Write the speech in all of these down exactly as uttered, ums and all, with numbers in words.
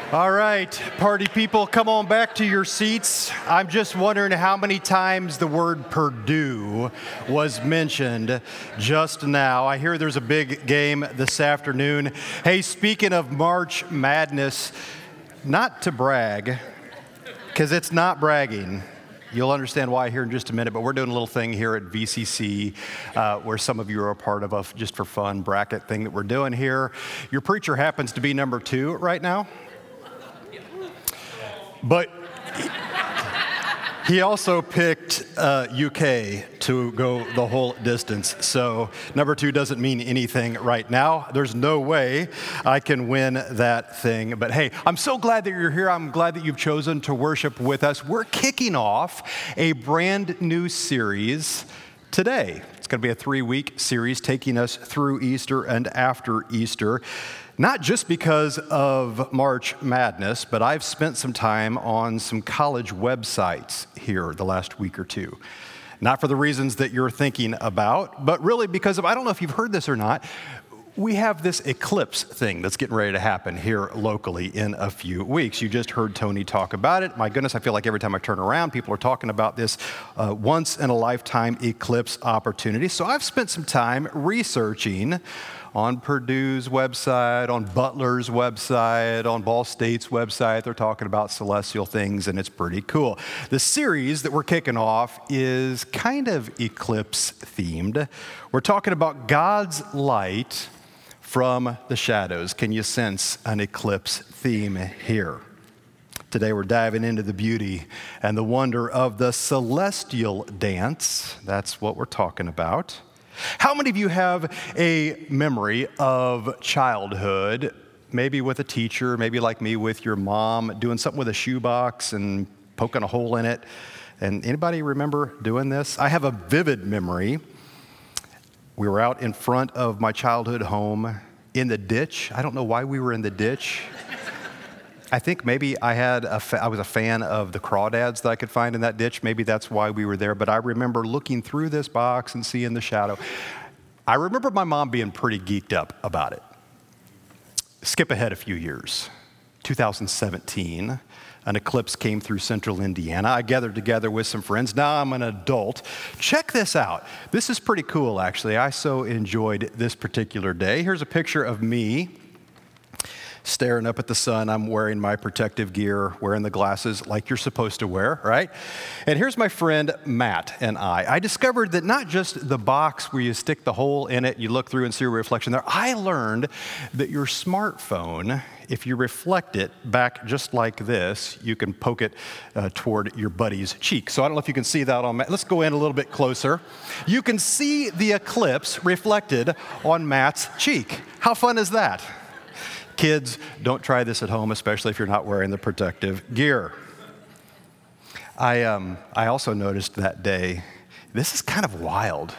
All right, party people, come on back to your seats. I'm just wondering how many times the word Purdue was mentioned just now. I hear there's a big game this afternoon. Hey, speaking of March Madness, not to brag, because it's not bragging. You'll understand why here in just a minute, but we're doing a little thing here at V C C uh, where some of you are a part of a just for fun bracket thing that we're doing here. Your preacher happens to be number two right now. But he also picked uh, U K to go the whole distance. So number two doesn't mean anything right now. There's no way I can win that thing. But hey, I'm so glad that you're here. I'm glad that you've chosen to worship with us. We're kicking off a brand new series today. It's going to be a three-week series taking us through Easter and after Easter. Not just because of March Madness, but I've spent some time on some college websites here the last week or two. Not for the reasons that you're thinking about, but really because of, I don't know if you've heard this or not, we have this eclipse thing that's getting ready to happen here locally in a few weeks. You just heard Tony talk about it. My goodness, I feel like every time I turn around, people are talking about this uh, once-in-a-lifetime eclipse opportunity. So I've spent some time researching on Purdue's website, on Butler's website, on Ball State's website. They're talking about celestial things, and it's pretty cool. The series that we're kicking off is kind of eclipse-themed. We're talking about God's light from the shadows. Can you sense an eclipse theme here? Today we're diving into the beauty and the wonder of the celestial dance. That's what we're talking about. How many of you have a memory of childhood, maybe with a teacher, maybe like me with your mom, doing something with a shoebox and poking a hole in it? And anybody remember doing this? I have a vivid memory. We were out in front of my childhood home in the ditch. I don't know why we were in the ditch. I think maybe I had a fa- I was a fan of the crawdads that I could find in that ditch. Maybe that's why we were there. But I remember looking through this box and seeing the shadow. I remember my mom being pretty geeked up about it. Skip ahead a few years. two thousand seventeen, an eclipse came through central Indiana. I gathered together with some friends. Now I'm an adult. Check this out. This is pretty cool, actually. I so enjoyed this particular day. Here's a picture of me staring up at the sun. I'm wearing my protective gear, wearing the glasses like you're supposed to wear, right? And here's my friend Matt and I. I discovered that not just the box where you stick the hole in it, you look through and see a reflection there. I learned that your smartphone, if you reflect it back just like this, you can poke it uh, toward your buddy's cheek. So I don't know if you can see that on Matt. Let's go in a little bit closer. You can see the eclipse reflected on Matt's cheek. How fun is that? Kids, don't try this at home, especially if you're not wearing the protective gear. I, um, I also noticed that day, this is kind of wild.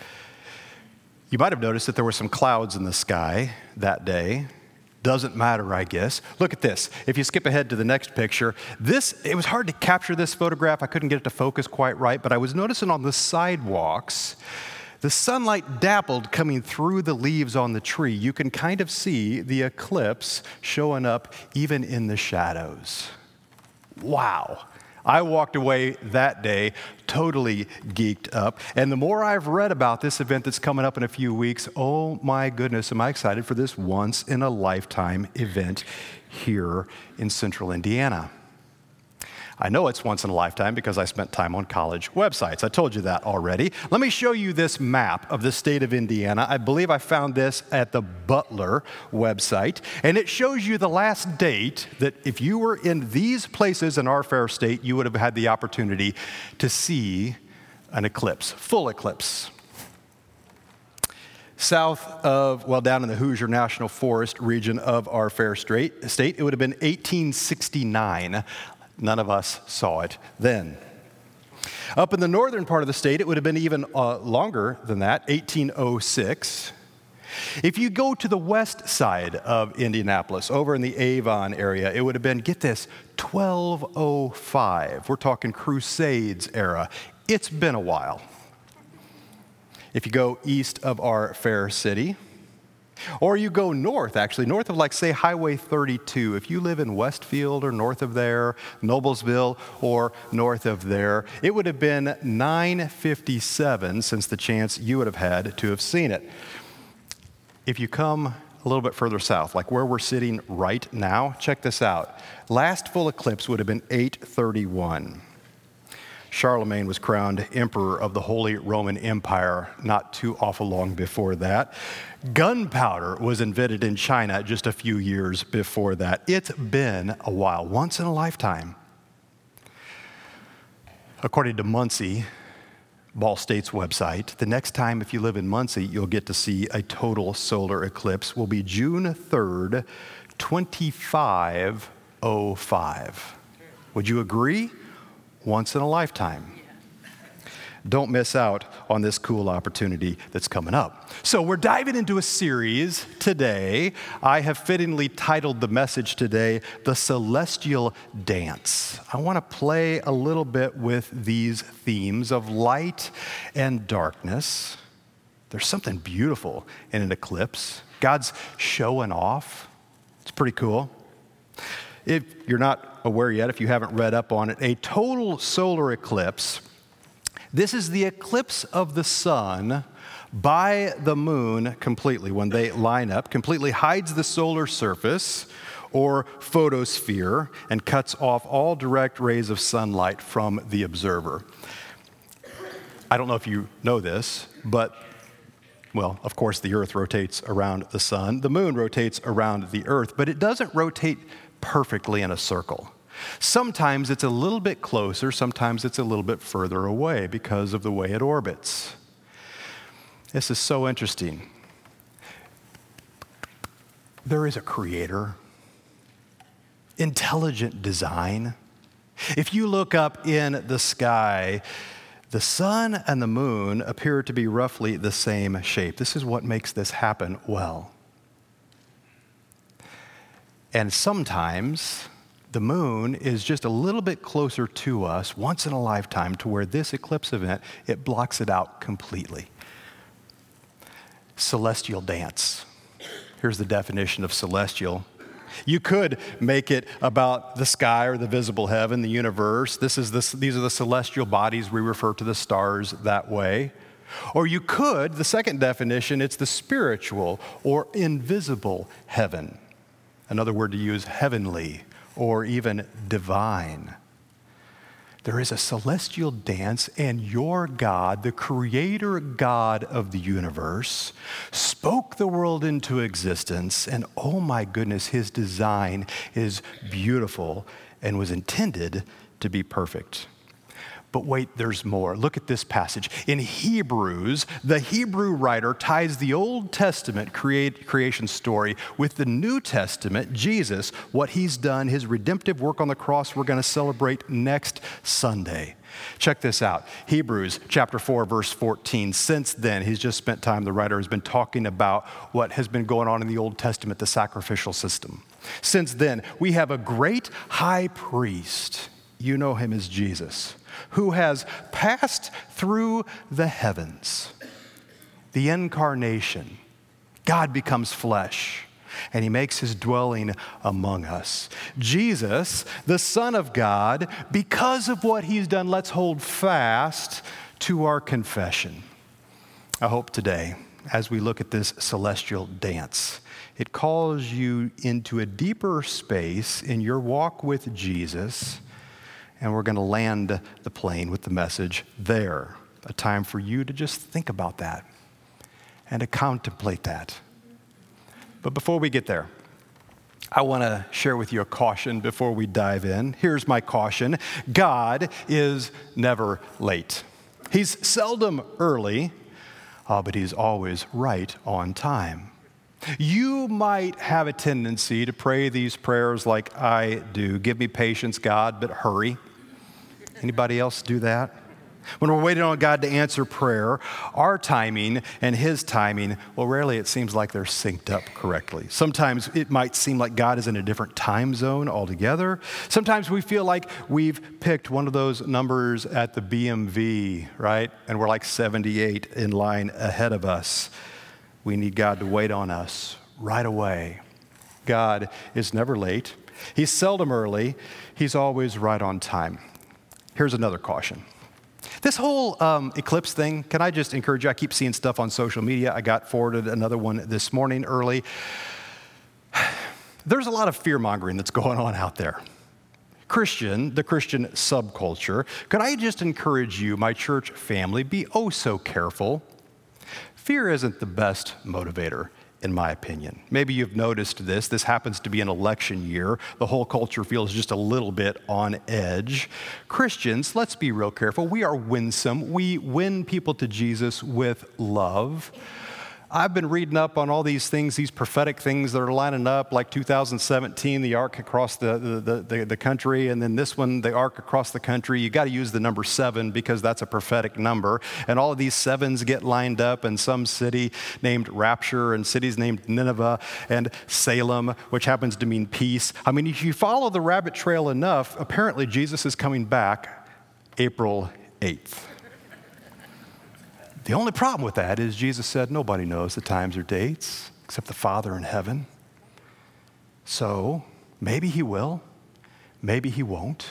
You might have noticed that there were some clouds in the sky that day. Doesn't matter, I guess. Look at this. If you skip ahead to the next picture, this, it was hard to capture this photograph. I couldn't get it to focus quite right, but I was noticing on the sidewalks, the sunlight dappled coming through the leaves on the tree. You can kind of see the eclipse showing up even in the shadows. Wow. I walked away that day totally geeked up. And the more I've read about this event that's coming up in a few weeks, oh my goodness, am I excited for this once-in-a-lifetime event here in central Indiana. I know it's once in a lifetime because I spent time on college websites. I told you that already. Let me show you this map of the state of Indiana. I believe I found this at the Butler website, and it shows you the last date that if you were in these places in our fair state, you would have had the opportunity to see an eclipse, full eclipse. South of, well, down in the Hoosier National Forest region of our fair state, it would have been eighteen sixty-nine. None of us saw it then. Up in the northern part of the state, it would have been even uh, longer than that, eighteen oh six. If you go to the west side of Indianapolis, over in the Avon area, it would have been, get this, twelve oh five. We're talking Crusades era. It's been a while. If you go east of our fair city, Or you go north, actually, north of like, say, Highway thirty-two. If you live in Westfield or north of there, Noblesville or north of there, it would have been nine fifty-seven since the chance you would have had to have seen it. If you come a little bit further south, like where we're sitting right now, check this out. Last full eclipse would have been eight thirty-one. Charlemagne was crowned emperor of the Holy Roman Empire not too awful long before that. Gunpowder was invented in China just a few years before that. It's been a while, once in a lifetime. According to Muncie, Ball State's website, the next time if you live in Muncie, you'll get to see a total solar eclipse will be June third, twenty-five oh five. Would you agree? Once in a lifetime. Don't miss out on this cool opportunity that's coming up. So we're diving into a series today. I have fittingly titled the message today, The Celestial Dance. I want to play a little bit with these themes of light and darkness. There's something beautiful in an eclipse. God's showing off. It's pretty cool. If you're not aware yet, if you haven't read up on it, a total solar eclipse, this is the eclipse of the sun by the moon completely. When they line up, completely hides the solar surface or photosphere and cuts off all direct rays of sunlight from the observer. I don't know if you know this, but well, of course, the earth rotates around the sun. The moon rotates around the earth, but it doesn't rotate perfectly in a circle. Sometimes it's a little bit closer, sometimes it's a little bit further away because of the way it orbits. This is so interesting. There is a creator, intelligent design. If you look up in the sky, the sun and the moon appear to be roughly the same shape. This is what makes this happen well. And sometimes the moon is just a little bit closer to us once in a lifetime to where this eclipse event, it blocks it out completely. Celestial dance. Here's the definition of celestial. You could make it about the sky or the visible heaven, the universe. This is the, these are the celestial bodies. We refer to the stars that way. Or you could, the second definition, it's the spiritual or invisible heaven. Another word to use, heavenly, or even divine. There is a celestial dance, and your God, the creator God of the universe, spoke the world into existence, and oh my goodness, his design is beautiful and was intended to be perfect. But wait, there's more. Look at this passage. In Hebrews, the Hebrew writer ties the Old Testament create, creation story with the New Testament, Jesus, what he's done, his redemptive work on the cross we're going to celebrate next Sunday. Check this out. Hebrews chapter four, verse fourteen. Since then, he's just spent time, the writer has been talking about what has been going on in the Old Testament, the sacrificial system. Since then, we have a great high priest. You know him as Jesus, who has passed through the heavens. The incarnation. God becomes flesh, and he makes his dwelling among us. Jesus, the Son of God, because of what he's done, let's hold fast to our confession. I hope today, as we look at this celestial dance, it calls you into a deeper space in your walk with Jesus. And we're going to land the plane with the message there. A time for you to just think about that and to contemplate that. But before we get there, I want to share with you a caution before we dive in. Here's my caution. God is never late. He's seldom early, uh, but he's always right on time. You might have a tendency to pray these prayers like I do. Give me patience, God, but hurry. Anybody else do that? When we're waiting on God to answer prayer, our timing and his timing, well, rarely it seems like they're synced up correctly. Sometimes it might seem like God is in a different time zone altogether. Sometimes we feel like we've picked one of those numbers at the B M V, right? And we're like seventy-eight in line ahead of us. We need God to wait on us right away. God is never late. He's seldom early. He's always right on time. Here's another caution. This whole um, eclipse thing, can I just encourage you? I keep seeing stuff on social media. I got forwarded another one this morning early. There's a lot of fear-mongering that's going on out there. Christian, the Christian subculture, could I just encourage you, my church family, be oh so careful. Fear isn't the best motivator, in my opinion. Maybe you've noticed this. This happens to be an election year. The whole culture feels just a little bit on edge. Christians, let's be real careful. We are winsome. We win people to Jesus with love. I've been reading up on all these things, these prophetic things that are lining up, like two thousand seventeen, the ark across the, the, the, the country, and then this one, the ark across the country. You got to use the number seven because that's a prophetic number. And all of these sevens get lined up in some city named Rapture and cities named Nineveh and Salem, which happens to mean peace. I mean, if you follow the rabbit trail enough, apparently Jesus is coming back April eighth. The only problem with that is Jesus said nobody knows the times or dates except the Father in heaven. So maybe he will, maybe he won't.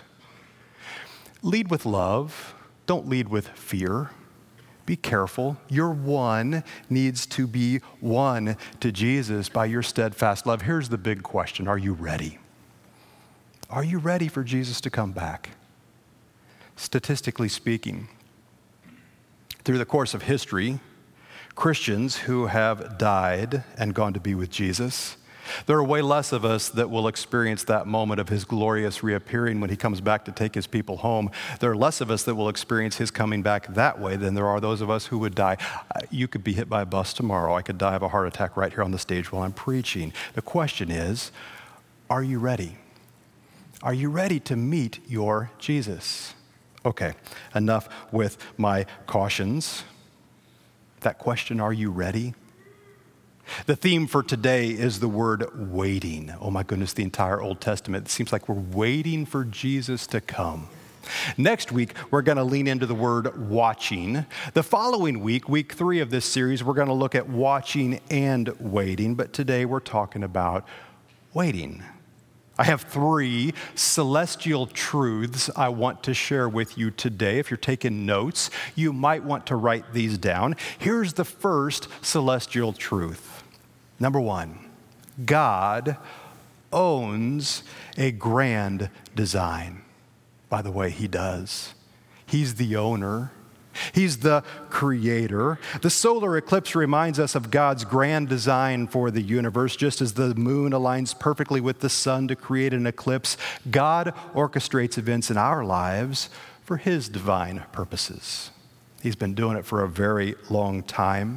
Lead with love. Don't lead with fear. Be careful. Your one needs to be won to Jesus by your steadfast love. Here's the big question. Are you ready? Are you ready for Jesus to come back? Statistically speaking, through the course of history, Christians who have died and gone to be with Jesus, there are way less of us that will experience that moment of his glorious reappearing when he comes back to take his people home. There are less of us that will experience his coming back that way than there are those of us who would die. You could be hit by a bus tomorrow. I could die of a heart attack right here on the stage while I'm preaching. The question is, are you ready? Are you ready to meet your Jesus? Okay, enough with my cautions. That question, are you ready? The theme for today is the word waiting. Oh my goodness, the entire Old Testament. It seems like we're waiting for Jesus to come. Next week, we're going to lean into the word watching. The following week, week three of this series, we're going to look at watching and waiting. But today we're talking about waiting. I have three celestial truths I want to share with you today. If you're taking notes, you might want to write these down. Here's the first celestial truth. Number one, God owns a grand design. By the way, he does. He's the owner. He's the creator. The solar eclipse reminds us of God's grand design for the universe. Just as the moon aligns perfectly with the sun to create an eclipse, God orchestrates events in our lives for his divine purposes. He's been doing it for a very long time.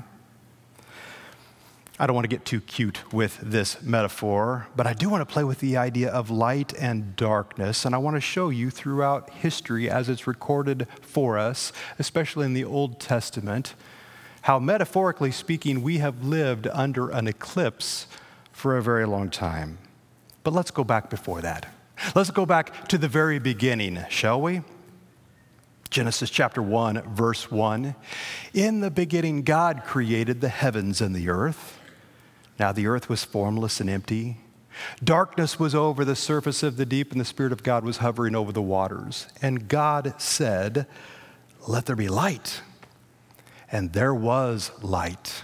I don't want to get too cute with this metaphor, but I do want to play with the idea of light and darkness, and I want to show you throughout history as it's recorded for us, especially in the Old Testament, how metaphorically speaking, we have lived under an eclipse for a very long time. But let's go back before that. Let's go back to the very beginning, shall we? Genesis chapter one, verse one. In the beginning, God created the heavens and the earth. Now the earth was formless and empty. Darkness was over the surface of the deep, and the Spirit of God was hovering over the waters. And God said, "Let there be light." And there was light.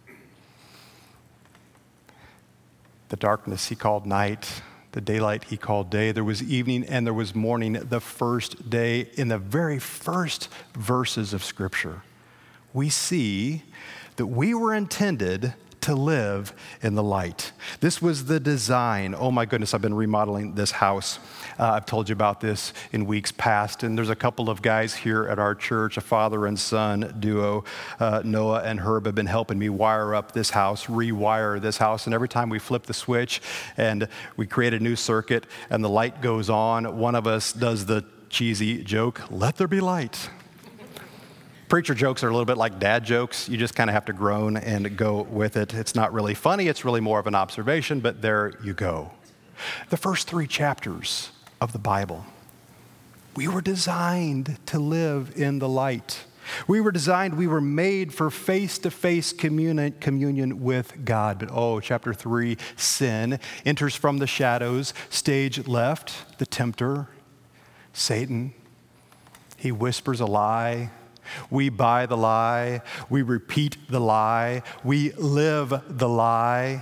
The darkness he called night. The daylight he called day. There was evening and there was morning, the first day. In the very first verses of Scripture, we see that we were intended to live in the light. This was the design. Oh my goodness, I've been remodeling this house. Uh, I've told you about this in weeks past, and there's a couple of guys here at our church, a father and son duo. Uh, Noah and Herb have been helping me wire up this house, rewire this house, and every time we flip the switch and we create a new circuit and the light goes on, one of us does the cheesy joke, "Let there be light." Preacher jokes are a little bit like dad jokes. You just kind of have to groan and go with it. It's not really funny. It's really more of an observation, but there you go. The first three chapters of the Bible, we were designed to live in the light. We were designed, we were made for face-to-face communion, communion with God. But oh, chapter three, sin enters from the shadows. Stage left, the tempter, Satan. He whispers a lie. We buy the lie. We repeat the lie. We live the lie.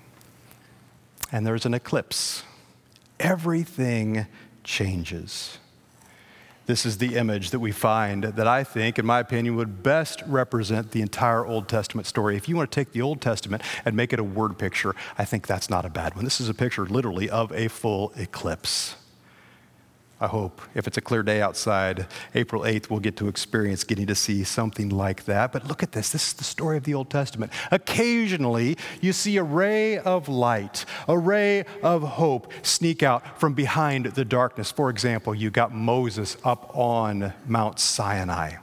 And there's an eclipse. Everything changes. This is the image that we find that I think, in my opinion, would best represent the entire Old Testament story. If you want to take the Old Testament and make it a word picture, I think that's not a bad one. This is a picture, literally, of a full eclipse. I hope, if it's a clear day outside, April eighth, we'll get to experience getting to see something like that. But look at this. This is the story of the Old Testament. Occasionally, you see a ray of light, a ray of hope sneak out from behind the darkness. For example, you got Moses up on Mount Sinai.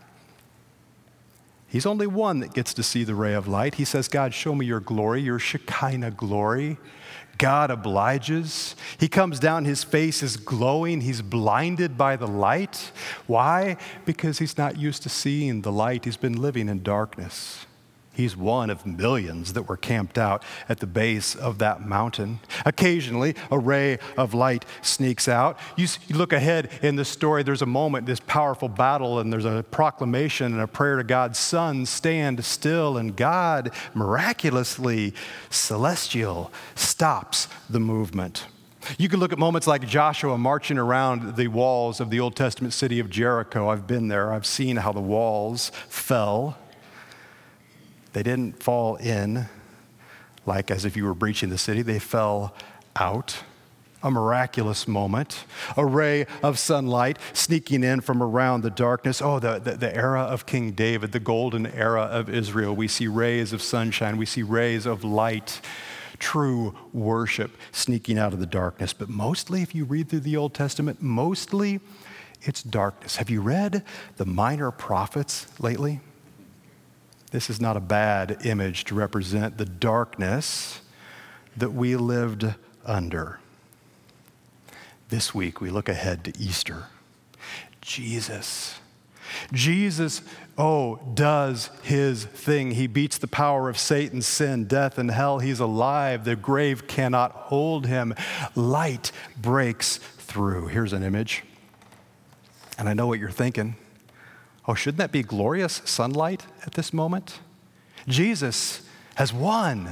He's only one that gets to see the ray of light. He says, God, show me your glory, your Shekinah glory. God obliges. He comes down, his face is glowing. He's blinded by the light. Why? Because he's not used to seeing the light. He's been living in darkness. He's one of millions that were camped out at the base of that mountain. Occasionally, a ray of light sneaks out. You, you look ahead in the story, there's a moment, this powerful battle, and there's a proclamation and a prayer to God's Son, stand still, and God, miraculously, celestial, stops the movement. You can look at moments like Joshua marching around the walls of the Old Testament city of Jericho. I've been there. I've seen how the walls fell. They didn't fall in like as if you were breaching the city. They fell out. A miraculous moment. A ray of sunlight sneaking in from around the darkness. Oh, the, the, the era of King David, the golden era of Israel. We see rays of sunshine. We see rays of light. True worship sneaking out of the darkness. But mostly, if you read through the Old Testament, mostly it's darkness. Have you read the minor prophets lately? This is not a bad image to represent the darkness that we lived under. This week, we look ahead to Easter. Jesus. Jesus, oh, does his thing. He beats the power of Satan, sin, death, and hell. He's alive. The grave cannot hold him. Light breaks through. Here's an image. And I know what you're thinking. Oh, shouldn't that be glorious sunlight at this moment? Jesus has won.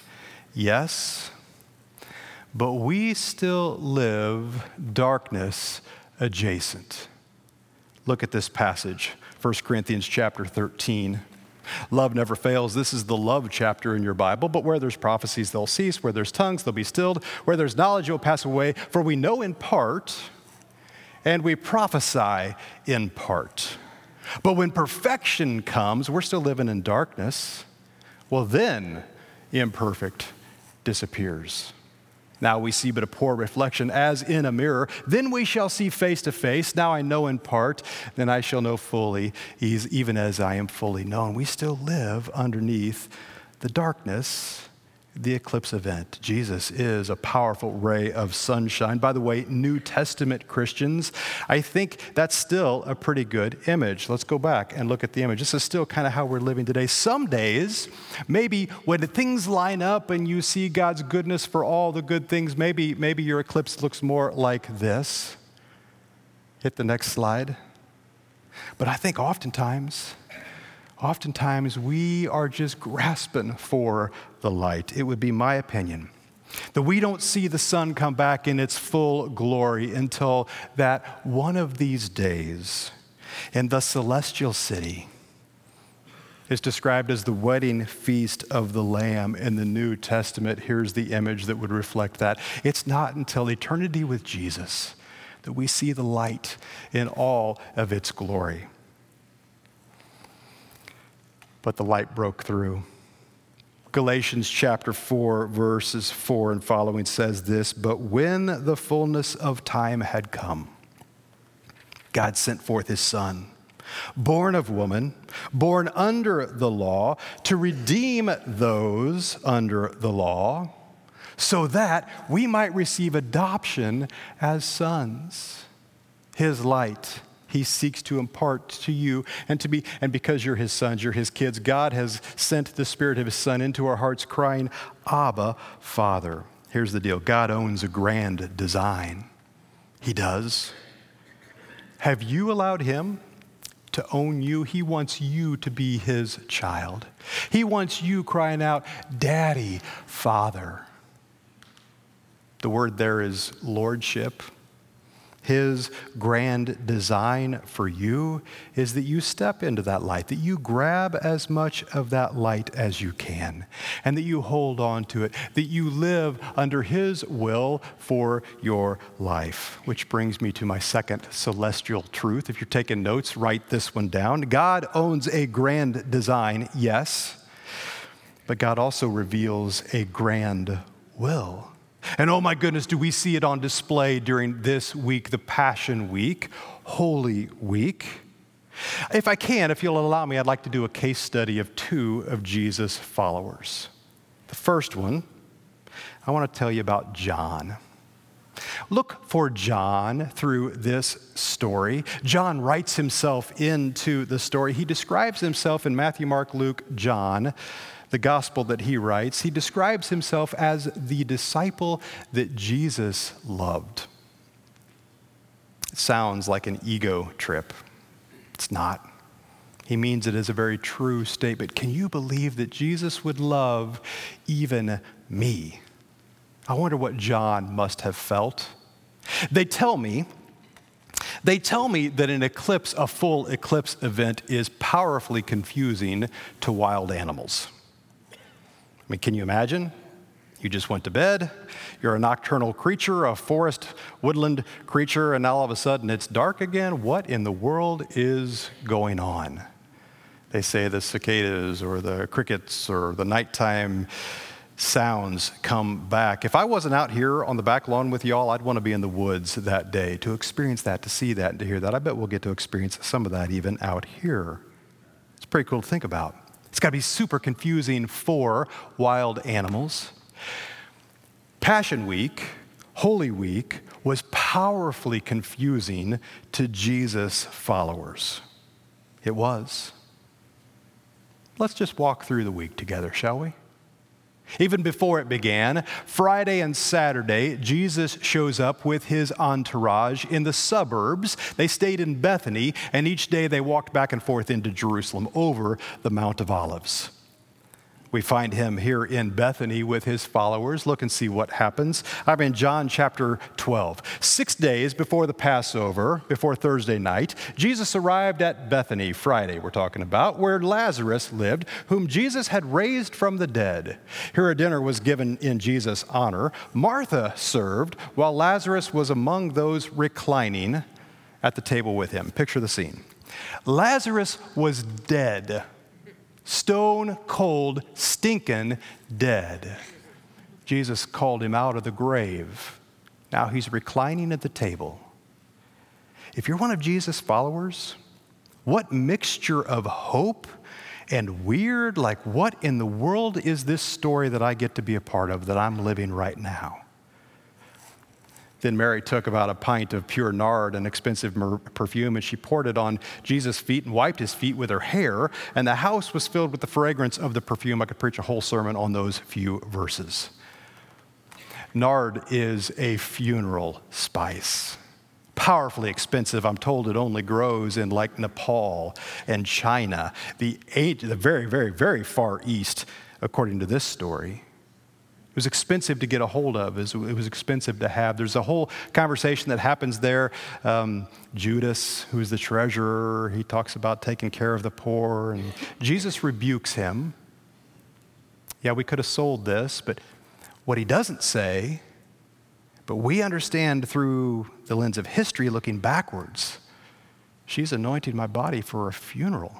Yes, but we still live darkness adjacent. Look at this passage, First Corinthians chapter thirteen. Love never fails. This is the love chapter in your Bible. But where there's prophecies, they'll cease. Where there's tongues, they'll be stilled. Where there's knowledge, you'll pass away. For we know in part, and we prophesy in part. But when perfection comes, we're still living in darkness. Well, then imperfect disappears. Now we see but a poor reflection as in a mirror. Then we shall see face to face. Now I know in part, then I shall know fully, even as I am fully known. We still live underneath the darkness, the eclipse event. Jesus is a powerful ray of sunshine. By the way, New Testament Christians, I think that's still a pretty good image. Let's go back and look at the image. This is still kind of how we're living today. Some days, maybe when things line up and you see God's goodness for all the good things, maybe, maybe your eclipse looks more like this. Hit the next slide. But I think oftentimes, Oftentimes, we are just grasping for the light. It would be my opinion that we don't see the sun come back in its full glory until that one of these days in the celestial city is described as the wedding feast of the Lamb in the New Testament. Here's the image that would reflect that. It's not until eternity with Jesus that we see the light in all of its glory. But the light broke through. Galatians chapter four, verses four and following says this, but when the fullness of time had come, God sent forth his Son, born of woman, born under the law, to redeem those under the law, so that we might receive adoption as sons. His light, he seeks to impart to you and to be, and because you're his sons, you're his kids, God has sent the Spirit of his Son into our hearts crying, Abba, Father. Here's the deal. God owns a grand design. He does. Have you allowed him to own you? He wants you to be his child. He wants you crying out, Daddy, Father. The word there is lordship. His grand design for you is that you step into that light, that you grab as much of that light as you can, and that you hold on to it, that you live under his will for your life. Which brings me to my second celestial truth. If you're taking notes, write this one down. God owns a grand design, yes, but God also reveals a grand will. And oh my goodness, do we see it on display during this week, the Passion Week, Holy Week. If I can, if you'll allow me, I'd like to do a case study of two of Jesus' followers. The first one, I want to tell you about John. Look for John through this story. John writes himself into the story. He describes himself in Matthew, Mark, Luke, John, the gospel that he writes. He describes himself as the disciple that Jesus loved. It sounds like an ego trip. It's not. He means it as a very true statement. Can you believe that Jesus would love even me? I wonder what John must have felt. They tell me, they tell me that an eclipse, a full eclipse event, is powerfully confusing to wild animals. I mean, can you imagine? You just went to bed, you're a nocturnal creature, a forest, woodland creature, and now all of a sudden it's dark again. What in the world is going on? They say the cicadas or the crickets or the nighttime sounds come back. If I wasn't out here on the back lawn with y'all, I'd want to be in the woods that day to experience that, to see that, and to hear that. I bet we'll get to experience some of that even out here. It's pretty cool to think about. It's got to be super confusing for wild animals. Passion Week, Holy Week, was powerfully confusing to Jesus' followers. It was. Let's just walk through the week together, shall we? Even before it began, Friday and Saturday, Jesus shows up with his entourage in the suburbs. They stayed in Bethany, and each day they walked back and forth into Jerusalem over the Mount of Olives. We find him here in Bethany with his followers. Look and see what happens. I'm in John chapter twelve. Six days before the Passover, before Thursday night, Jesus arrived at Bethany, Friday we're talking about, where Lazarus lived, whom Jesus had raised from the dead. Here a dinner was given in Jesus' honor. Martha served, while Lazarus was among those reclining at the table with him. Picture the scene. Lazarus was dead. Stone cold, stinking dead. Jesus called him out of the grave. Now he's reclining at the table. If you're one of Jesus' followers, what mixture of hope and weird, like what in the world is this story that I get to be a part of, that I'm living right now? Then Mary took about a pint of pure nard, an expensive perfume, and she poured it on Jesus' feet and wiped his feet with her hair, and the house was filled with the fragrance of the perfume. I could preach a whole sermon on those few verses. Nard is a funeral spice. Powerfully expensive. I'm told it only grows in like Nepal and China, the, the very, very, very far east, according to this story. It was expensive to get a hold of. It was expensive to have. There's a whole conversation that happens there. Um, Judas, who's the treasurer, he talks about taking care of the poor, and Jesus rebukes him. Yeah, we could have sold this, but what he doesn't say, but we understand through the lens of history looking backwards, she's anointing my body for a funeral.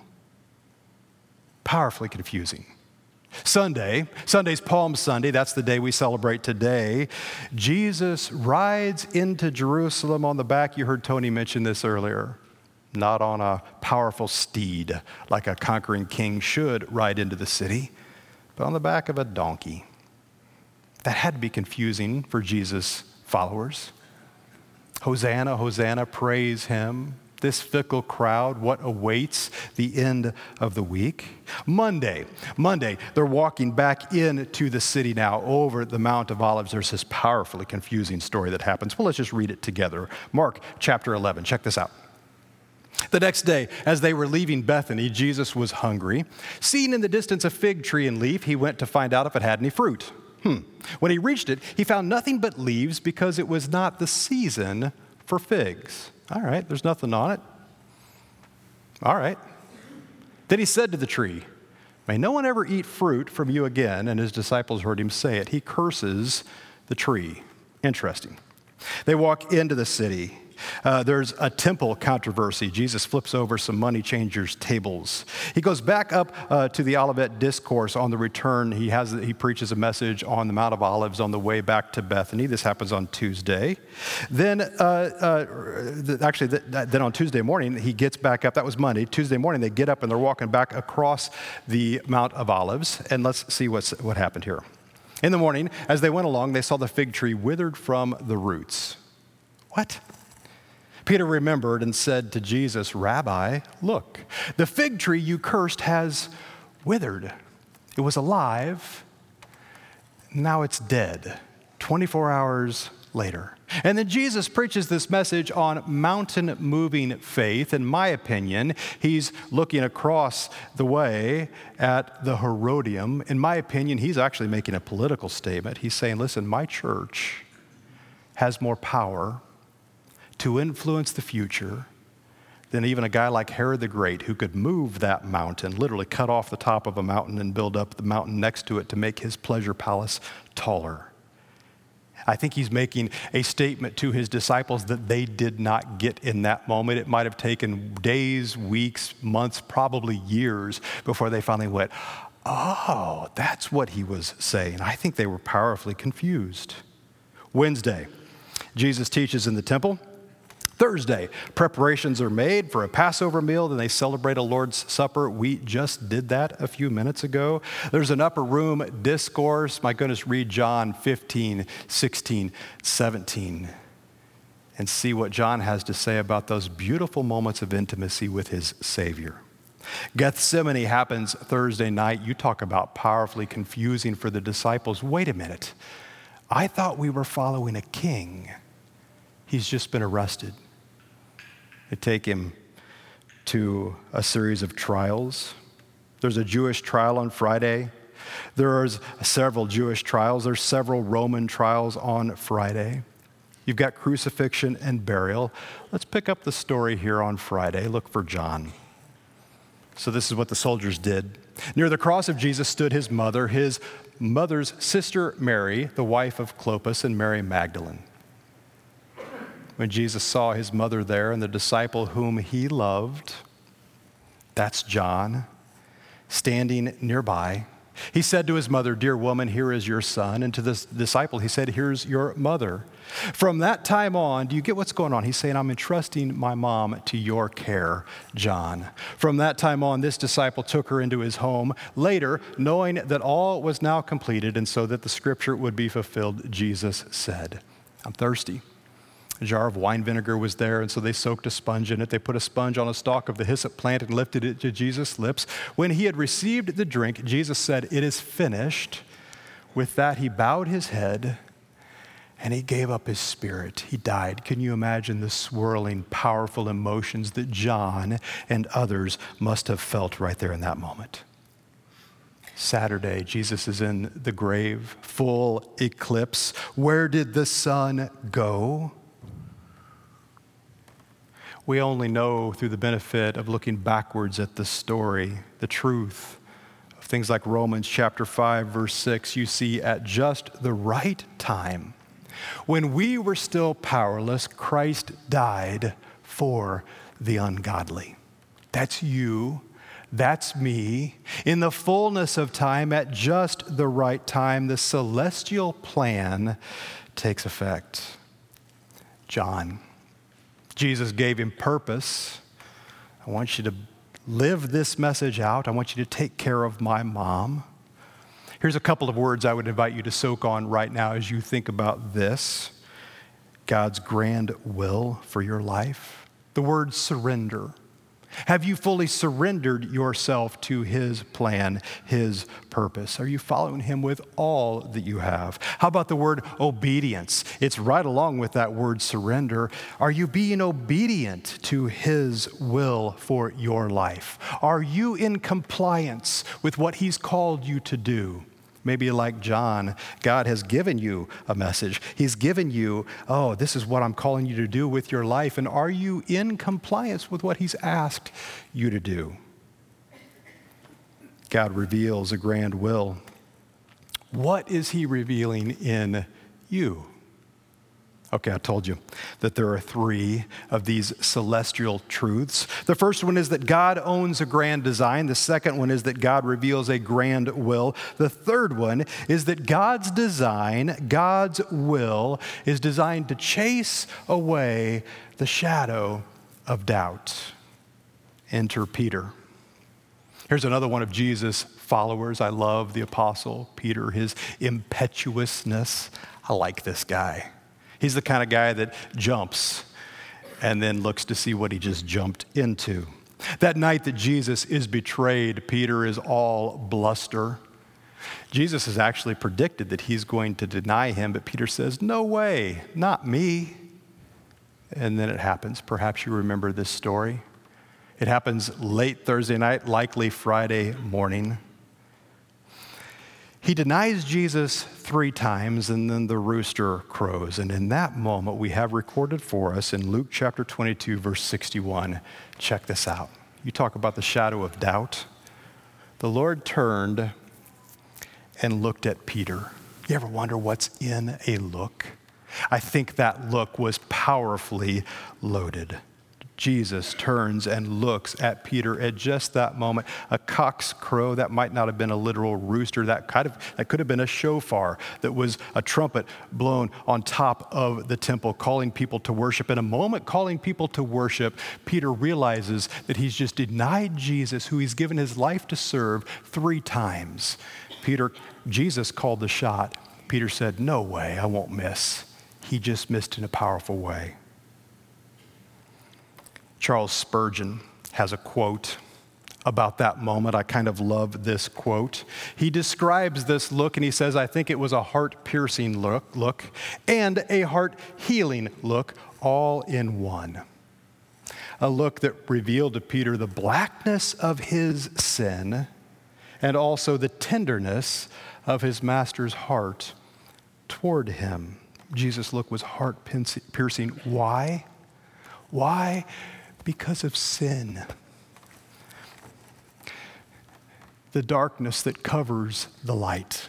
Powerfully confusing. Sunday, Sunday's Palm Sunday, that's the day we celebrate today. Jesus rides into Jerusalem on the back, you heard Tony mention this earlier, not on a powerful steed like a conquering king should ride into the city, but on the back of a donkey. That had to be confusing for Jesus' followers. Hosanna, Hosanna, praise him. this fickle crowd what awaits the end of the week. Monday, Monday, they're walking back into the city now over the Mount of Olives. There's this powerfully confusing story that happens. Well, let's just read it together. Mark chapter eleven, check this out. The next day, as they were leaving Bethany, Jesus was hungry. Seeing in the distance a fig tree and leaf, he went to find out if it had any fruit. Hmm. When he reached it, he found nothing but leaves because it was not the season for figs. All right, there's nothing on it. All right. Then he said to the tree, "May no one ever eat fruit from you again." And his disciples heard him say it. He curses the tree. Interesting. They walk into the city. Uh, there's a temple controversy. Jesus flips over some money changers' tables. He goes back up uh, to the Olivet Discourse on the return. He has he preaches a message on the Mount of Olives on the way back to Bethany. This happens on Tuesday. Then, uh, uh, actually, th- then on Tuesday morning, he gets back up. That was Monday. Tuesday morning, they get up and they're walking back across the Mount of Olives. And let's see what's, what happened here. In the morning, as they went along, they saw the fig tree withered from the roots. What? Peter remembered and said to Jesus, "Rabbi, look, the fig tree you cursed has withered. It was alive, now it's dead." twenty-four hours later. And then Jesus preaches this message on mountain-moving faith. In my opinion, he's looking across the way at the Herodium. In my opinion, he's actually making a political statement. He's saying, listen, my church has more power to influence the future than even a guy like Herod the Great, who could move that mountain, literally cut off the top of a mountain and build up the mountain next to it to make his pleasure palace taller. I think he's making a statement to his disciples that they did not get in that moment. It might have taken days, weeks, months, probably years before they finally went, oh, that's what he was saying. I think they were powerfully confused. Wednesday, Jesus teaches in the temple. Thursday, preparations are made for a Passover meal, then they celebrate a Lord's Supper. We just did that a few minutes ago. There's an upper room discourse. My goodness, read John fifteen, sixteen, seventeen, and see what John has to say about those beautiful moments of intimacy with his Savior. Gethsemane happens Thursday night. You talk about powerfully confusing for the disciples. Wait a minute. I thought we were following a king. He's just been arrested. They take him to a series of trials. There's a Jewish trial on Friday. There's several Jewish trials. There's several Roman trials on Friday. You've got crucifixion and burial. Let's pick up the story here on Friday. Look for John. So this is what the soldiers did. Near the cross of Jesus stood his mother, his mother's sister Mary, the wife of Clopas, and Mary Magdalene. When Jesus saw his mother there and the disciple whom he loved, that's John, standing nearby, he said to his mother, "Dear woman, here is your son." And to this disciple, he said, "Here's your mother." From that time on, do you get what's going on? He's saying, I'm entrusting my mom to your care, John. From that time on, this disciple took her into his home. Later, knowing that all was now completed and so that the scripture would be fulfilled, Jesus said, "I'm thirsty." A jar of wine vinegar was there, and so they soaked a sponge in it. They put a sponge on a stalk of the hyssop plant and lifted it to Jesus' lips. When he had received the drink, Jesus said, "It is finished." With that, he bowed his head and he gave up his spirit. He died. Can you imagine the swirling, powerful emotions that John and others must have felt right there in that moment? Saturday, Jesus is in the grave, full eclipse. Where did the sun go? We only know through the benefit of looking backwards at the story, the truth of things like Romans chapter five, verse six. You see, at just the right time, when we were still powerless, Christ died for the ungodly. That's you. That's me. In the fullness of time, at just the right time, the celestial plan takes effect. John. Jesus gave him purpose. I want you to live this message out. I want you to take care of my mom. Here's a couple of words I would invite you to soak on right now as you think about this. God's grand will for your life. The word surrender. Have you fully surrendered yourself to his plan, his purpose? Are you following him with all that you have? How about the word obedience? It's right along with that word surrender. Are you being obedient to his will for your life? Are you in compliance with what he's called you to do? Maybe like John, God has given you a message. He's given you, oh, this is what I'm calling you to do with your life. And are you in compliance with what he's asked you to do? God reveals a grand will. What is he revealing in you? Okay, I told you that there are three of these celestial truths. The first one is that God owns a grand design. The second one is that God reveals a grand will. The third one is that God's design, God's will, is designed to chase away the shadow of doubt. Enter Peter. Here's another one of Jesus' followers. I love the apostle Peter, his impetuousness. I like this guy. He's the kind of guy that jumps and then looks to see what he just jumped into. That night that Jesus is betrayed, Peter is all bluster. Jesus has actually predicted that he's going to deny him, but Peter says, "No way, not me." And then it happens. Perhaps you remember this story. It happens late Thursday night, likely Friday morning. He denies Jesus three times, and then the rooster crows. And in that moment, we have recorded for us in Luke chapter twenty-two, verse sixty-one. Check this out. You talk about the shadow of doubt. The Lord turned and looked at Peter. You ever wonder what's in a look? I think that look was powerfully loaded. Jesus turns and looks at Peter at just that moment. A cock's crow, that might not have been a literal rooster. That kind of that could have been a shofar. That was a trumpet blown on top of the temple, calling people to worship. In a moment, calling people to worship, Peter realizes that he's just denied Jesus, who he's given his life to serve, three times. Peter, Jesus called the shot. Peter said, "No way, I won't miss." He just missed in a powerful way. Charles Spurgeon has a quote about that moment. I kind of love this quote. He describes this look and he says, "I think it was a heart-piercing look, look and a heart-healing look all in one." A look that revealed to Peter the blackness of his sin and also the tenderness of his master's heart toward him. Jesus' look was heart-piercing. Why? Why? Because of sin. The darkness that covers the light.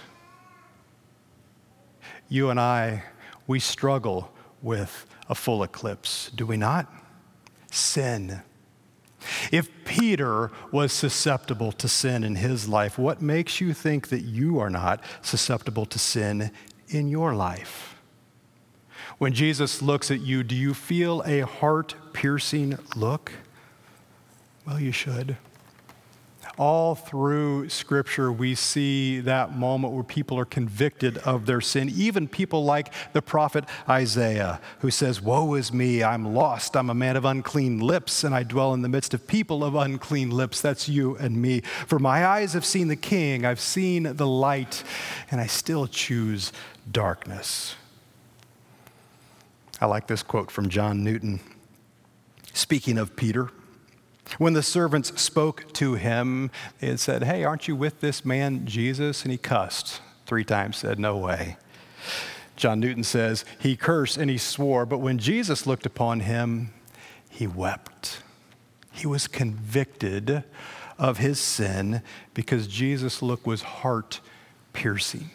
You and I, we struggle with a full eclipse, do we not? Sin. If Peter was susceptible to sin in his life, what makes you think that you are not susceptible to sin in your life? When Jesus looks at you, do you feel a heart-piercing look? Well, you should. All through Scripture, we see that moment where people are convicted of their sin. Even people like the prophet Isaiah, who says, "Woe is me, I'm lost. I'm a man of unclean lips, and I dwell in the midst of people of unclean lips." That's you and me. "For my eyes have seen the King, I've seen the light, and I still choose darkness." I like this quote from John Newton. Speaking of Peter, when the servants spoke to him, they had said, "Hey, aren't you with this man Jesus?" And he cussed three times, said, "No way." John Newton says, he cursed and he swore, but when Jesus looked upon him, he wept. He was convicted of his sin because Jesus' look was heart-piercing.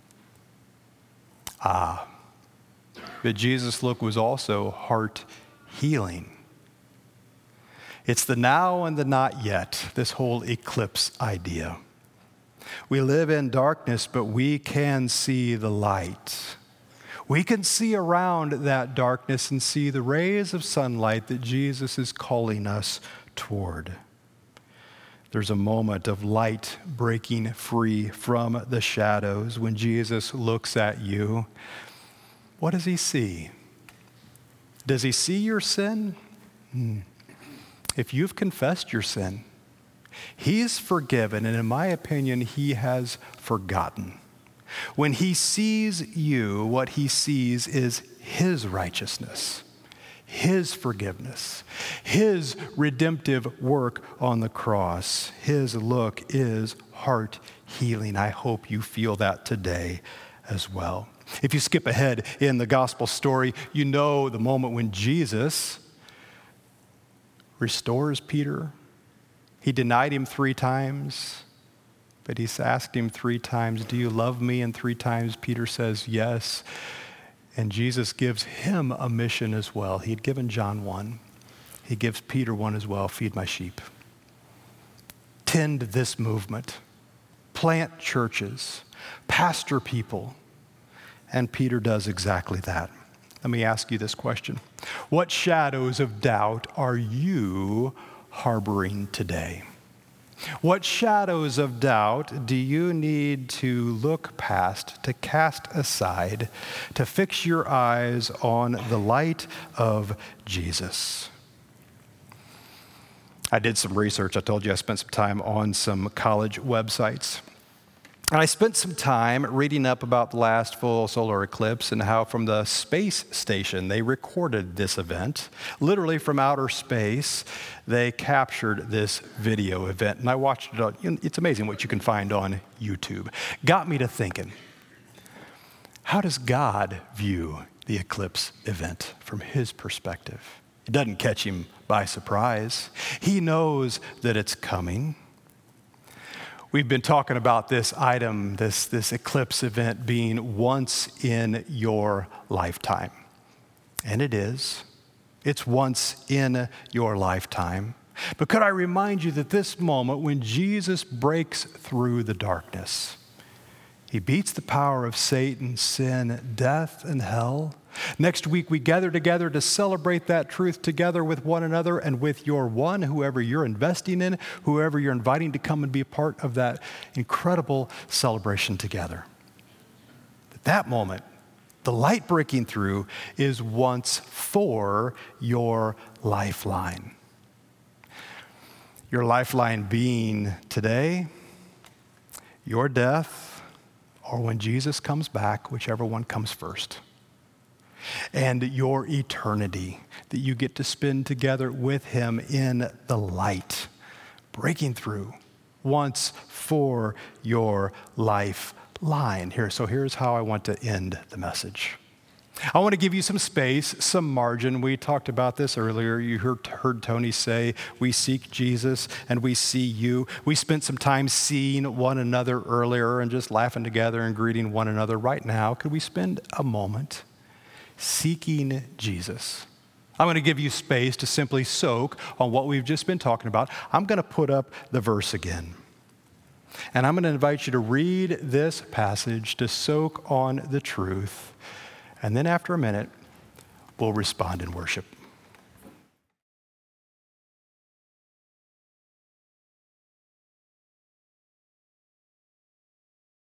Ah. But Jesus' look was also heart-healing. It's the now and the not yet, this whole eclipse idea. We live in darkness, but we can see the light. We can see around that darkness and see the rays of sunlight that Jesus is calling us toward. There's a moment of light breaking free from the shadows when Jesus looks at you. What does he see? Does he see your sin? If you've confessed your sin, he's forgiven, and in my opinion, he has forgotten. When he sees you, what he sees is his righteousness, his forgiveness, his redemptive work on the cross. His look is heart healing. I hope you feel that today as well. If you skip ahead in the gospel story, you know the moment when Jesus restores Peter. He denied him three times, but he's asked him three times, do you love me? And three times Peter says yes. And Jesus gives him a mission as well. He'd given John one. He gives Peter one as well, feed my sheep. Tend this movement. Plant churches. Pastor people. And Peter does exactly that. Let me ask you this question. What shadows of doubt are you harboring today? What shadows of doubt do you need to look past, to cast aside, to fix your eyes on the light of Jesus? I did some research. I told you I spent some time on some college websites. And I spent some time reading up about the last full solar eclipse and how from the space station they recorded this event. Literally from outer space, they captured this video event. And I watched it on, it's amazing what you can find on YouTube. Got me to thinking, how does God view the eclipse event from his perspective? It doesn't catch him by surprise. He knows that it's coming. We've been talking about this item, this, this eclipse event being once in your lifetime. And it is. It's once in your lifetime. But could I remind you that this moment when Jesus breaks through the darkness, he beats the power of Satan, sin, death, and hell. Next week, we gather together to celebrate that truth together with one another and with your one, whoever you're investing in, whoever you're inviting to come and be a part of that incredible celebration together. At that moment, the light breaking through is once for your lifeline. Your lifeline being today, your death, or when Jesus comes back, whichever one comes first. And your eternity that you get to spend together with him in the light, breaking through once for your lifeline. Here, so here's how I want to end the message. I want to give you some space, some margin. We talked about this earlier. You heard, heard Tony say, we seek Jesus and we see you. We spent some time seeing one another earlier and just laughing together and greeting one another. Right now, could we spend a moment seeking Jesus? I'm going to give you space to simply soak on what we've just been talking about. I'm going to put up the verse again. And I'm going to invite you to read this passage to soak on the truth. And then after a minute, we'll respond in worship.